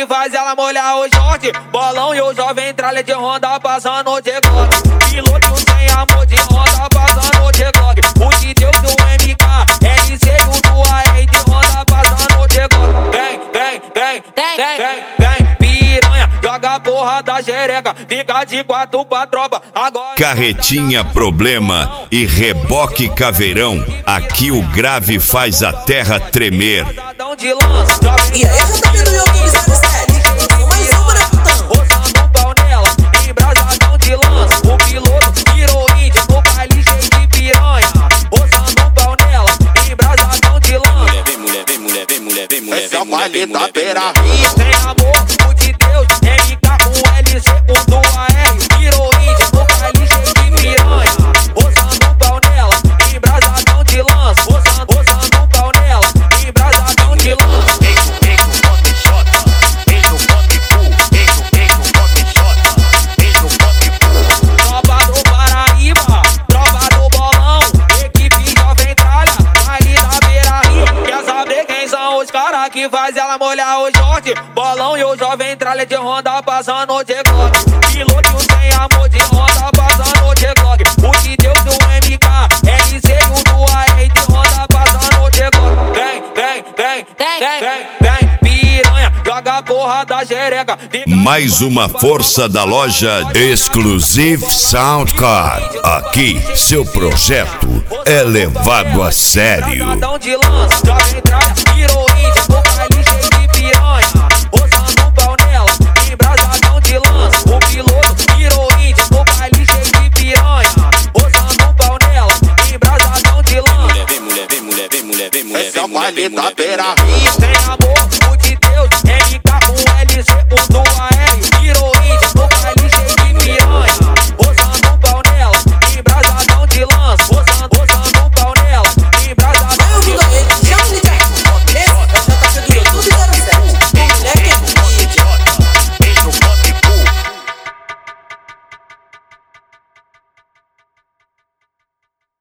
que faz ela molhar o short. Bolão e o jovem tralha de Honda passando de Glock. Piloto sem amor de Honda passando de Glock. O de Deus do MK, LC e o do AR de Honda passando de Glock. Vem, piranha, joga a porra da xereca. Fica de quatro pra tropa. Agora Carretinha Problema e Reboque Caveirão. Aqui o grave faz a terra tremer. E aí, eu tô vendo o YouTube 07. Mais uma, né, putão? Roçando um pau nela, embrasadão de lança. O piloto virou índia no baile cheio de piranha. Roçando um pau nela, embrasadão de lança. Esse é o baile da Beira. Sem amor, o de Deus, MK, o LC, o do AR. Virou índia no baile cheio de piranha. Roçando um pau nela, embrasadão de lança. Roçando um pau nela, embrasadão de lança. Tropa do Paraíba, tropa do Bolão, equipe jovem tralha, baile da Beira-Rio. Quer saber quem são os caras que faz ela molhar o short? Bolão e o jovem tralha de Honda passando de Glock. Piloto sem amor de Honda passando de Glock. O de Deus do MK, LC e o do AR de Honda passando de Glock. Vem, piranha, joga a porra da xereca. Mais uma força da loja Exclusive Sound Card. Aqui, seu projeto é levado a sério. De lança, jovem tralha, virou índia no baile cheio de piranha. Roçando um pau nela, embrasadão de lança. O piloto virou índia no baile cheio de piranha. Roçando um pau nela, embrasadão de lança. Esse é o baile da Beira. Sem amor.